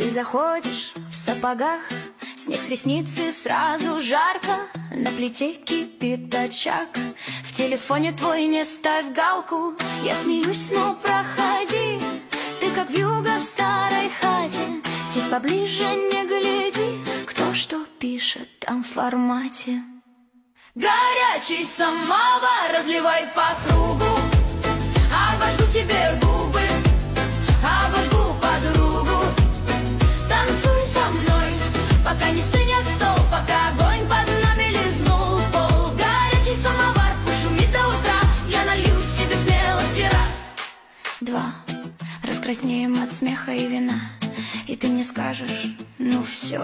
Ты заходишь в сапогах, снег с ресницы сразу жарко, на плите кипит очаг. В телефоне твой не ставь галку, я смеюсь, но проходи. Ты как вьюга в старой хате, сядь поближе, не гляди, кто что пишет там в формате. Горячий самовар разливай по кругу, обожгу тебе губы, обожгу подругу. Танцуй со мной, пока не стынет стол, пока огонь под нами лизнул пол. Горячий самовар пошумит до утра, я налью себе смелости раз, два. Раскраснеем от смеха и вина, и ты мне скажешь: ну все,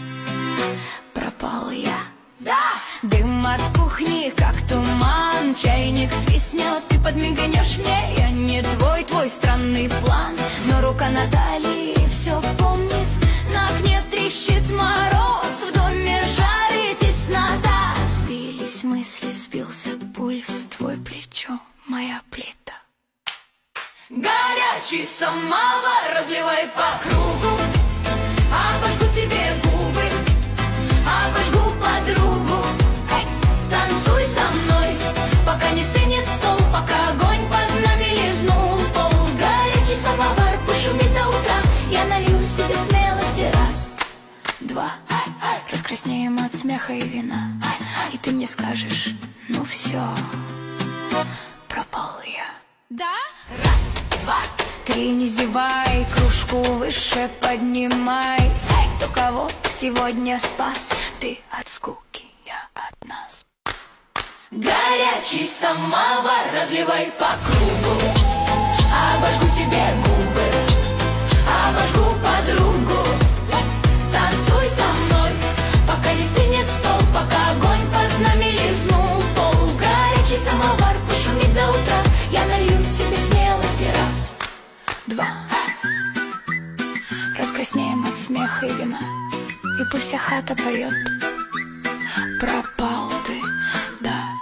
пропал я. Да! Дым от кухни, как туман, чайник свистнет, ты подмигнешь мне. Я не твой странный план, но рука на талии все помнит. На окне трещит мороз, в доме жар и теснота. Сбились мысли, сбился пульс, твое плечо, моя плита. Горячий самовар разливай по кругу, обожгу тебе губы, обожгу подругу. Танцуй со мной, пока не стынет стол, пока огонь под нами лизнул пол. Горячий самовар пошумит до утра, я налью себе смелости раз, два. Раскраснеем от смеха и вина, и ты мне скажешь: ну все, пропал я. Да? Раз, два, три, не зевай, кружку выше поднимай. Эй, кто кого сегодня спас? Ты от скуки, я от нас. Горячий самовар разливай по кругу, обожгу тебе губы, обожгу подругу. Танцуй со мной, пока не стынет стол, пока огонь под нами лизнул пол. Горячий самовар пошумит до утра, я налью себе смелости раз, два. Раскраснеем от смеха и вина, и пусть вся хата поет: пропал ты, да.